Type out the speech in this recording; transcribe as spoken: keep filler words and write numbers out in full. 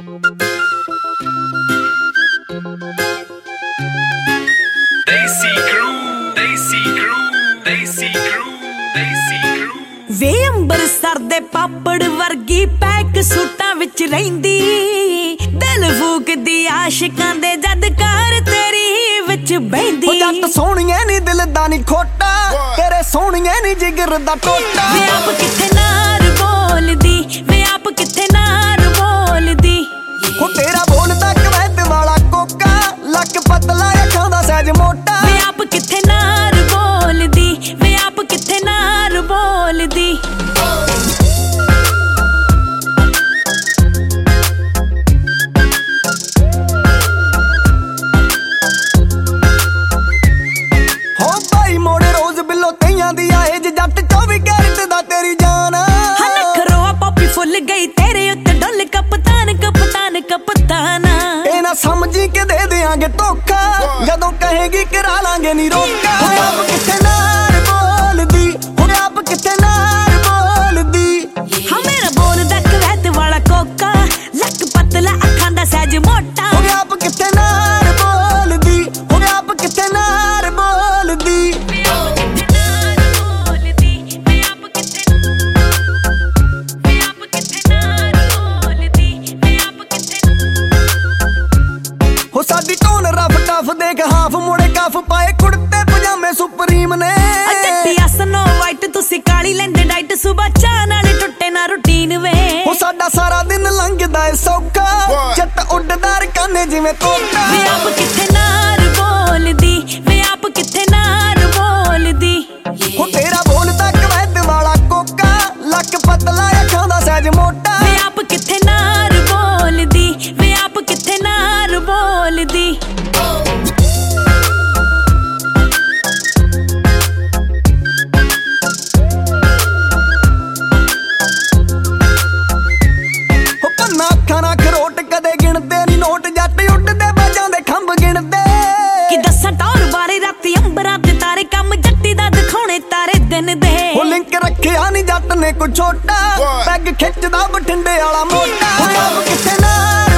Desi crew, Desi crew, Desi crew, Desi crew। ਵੇ ਅੰਬਰਸਰ ਦੇ ਪਾਪੜ ਵਰਗੀ pack ਸੂਟਾਂ ਵਿੱਚ ਰਹਿੰਦੀ, ਦਿਲ ਫੂਕਦੀ ਆਸ਼ਿਕਾਂ ਦੇ ਜਦ ਕਾਰ ਤੇਰੀ ਵਿੱਚ ਬਹਿੰਦੀ। ਉਹ ਜੱਟ ਸੋਹਣੀਏ ਨੀ ਦਿਲ ਦਾ ਨੀ ਖੋਟਾ, ਤੇਰੇ ਸੋਹਣੀਏ ਨੀ ਜਿਗਰ ਦਾ ਟੋਟਾ। ਵੇ ਆਪ ਕਿੱਥੇ ਨਾਰ ਬੋਲਦੀ, ਵੇ ਆਪ ਕਿੱਥੇ ਨਾਰ ਬੋਲਦੀ। ਉਹ ਤੇਰਾ ਬੋਲਦਾ ਕਵੈਤ ਵਾਲਾ ਕੋਕਾ, ਲੱਕ ਪਤਲਾ ਅੱਖਾਂ ਦਾ ਸਹਿਜ ਮੋਟਾ। ਵੇ ਆਪ ਕਿੱਥੇ ਨਾਰ ਬੋਲਦੀ, ਵੇ ਆਪ ਕਿੱਥੇ ਨਾਰ ਬੋਲਦੀ। ਹੋ ਬਾਈ ਮੋੜੇ ਰੋਜ਼ ਬਿੱਲੋ ਤਈਆਂ ਦੀ ਆਏ ਜੇ ਜੱਟ ਚੌਵੀ ਕੈਰਟ ਦਾ ਤੇਰੀ ਜਾਨ। ਨਖਰੋ ਪਾਪੀ ਫੁੱਲ ਗਈ ਤੇਰੇ ਉੱਤੇ ਡੁੱਲ ਕਪਤਾਨ ਕਪਤਾਨ ਕਪਤਾਨ। ਇਹ ਨਾ ਸਮਝੀ ਕਿ ਦੇ ਦਿਆਂਗੇ ਧੋਖਾ, ਜਦੋਂ ਕਹੇਗੀ ਕਰਾ ਲਾਂਗੇ ਨੀ ਰੋਕਾ। ਹੁਣ ਆਪ ਕਿੱਥੇ ਨਾਰ ਬੋਲਦੀ, ਹੁਣ ਆਪ ਕਿੱਥੇ ਨਾਰ ਬੋਲਦੀ। ਹਾਂ ਮੇਰਾ ਬੋਲਦਾ ਕਵੈਤ ਵਾਲਾ ਕੋਕਾ, ਲੱਕ ਪਤਲਾ ਅੱਖਾਂ ਦਾ ਸਹਿਜ ਮੋਟਾ। ਹੁਣ ਆਪ ਕਿੱਥੇ ਨਾਰ ਬੋਲਦੀ, ਹੁਣ ਆਪ ਕਿੱਥੇ ਨਾਰ ਬੋਲਦੀ। ਵੇ ਆਪ ਕਿੱਥੇ ਨਾਰ ਬੋਲਦੀ, ਵੇ ਆਪ ਕਿੱਥੇ ਵੇ ਆਪ ਕਿੱਥੇ ਨਾਰ ਬੋਲਦੀ, ਵੇ ਆਪ ਕਿੱਥੇ। ਹੋ ਸਾਡੀ ਟੋਨ ਰਫ ਟਫ ਦੇਖ ਹਾਫ ਮੁੜੇ ਕਫ ਪਾਏ ਕੁੜਤੇ ਪਜਾਮੇ ਸੁਪਰੀਮ ਨੇ। ਅੱਟਿਆ ਸਨੋ ਵਾਈਟ ਤੁਸੀਂ ਕਾਲੀ ਲੈਂਦੇ ਡਾਈਟ, ਸੁਬਾ ਚਾਹ ਨਾਲ ਟੁੱਟੇ ਨਾ ਰੁਟੀਨ ਵੇ। ਹੋ ਸਾਡਾ ਸਾਰਾ ਦਿਨ ਲੰਘਦਾ ਏ ਸੌਖਾ, ਜੱਟ ਉੱਡਦਾ ਰਕਾਨੇ ਜਿਵੇਂ ਤੋਤਾ। ਵੇ ਆਪ ਕਿੱਥੇ ਨਾਰ ਬੋਲਦੀ, ਵੇ ਆਪ ਕਿੱਥੇ ਨਾਰ ਬੋਲਦੀ। ਹੋ ਤੇਰਾ ਬੋਲਦਾ ਕਵੈਤ ਵਾਲਾ ਕੋਕਾ, ਲੱਕ ਪਤਲਾ ਅੱਖਾਂ ਦਾ ਸਹਿਜ ਮੋਟਾ। ਵੇ ਆਪ ਕਿੱਥੇ ਨਾਰ ਬੋਲਦੀ, ਵੇ ਆਪ ਕਿੱਥੇ ਨਾਰ ਬੋਲਦੀ। ਹੋ ਪੰਨਾ ਅੱਖਾਂ ਨਾਲ ਖਰੋਟ ਕਦੇ ਗਿਣਦੇ ਨੀ ਨੋਟ, ਜੱਟ ਉੱਡਦੇ ਬਾਜਾਂ ਦੇ ਖੰਭ ਗਿਣਦੇ। ਕਿ ਦੱਸਾਂ ਟੌਰ ਬਾਰੇ ਰਾਤੀ ਅੰਬਰਾਂ ਤੇ ਤਾਰੇ, ਕੰਮ ਜੱਟੀ ਦਾ ਦਿਖਾਉਣੇ ਤਾਰੇ ਦਿਨ ਦੇ। ਹੋ ਲਿੰਕ ਰੱਖਿਆ ਨੀ ਜੱਟ ਨੇ ਕੋਈ ਛੋਟਾ, ਪੈਗ ਖਿੱਚਦਾ ਬਠਿੰਡੇ ਵਾਲਾ ਮੋਟਾ। ਹੁਣ ਆਪ ਕਿੱਥੇ ਨਾਰ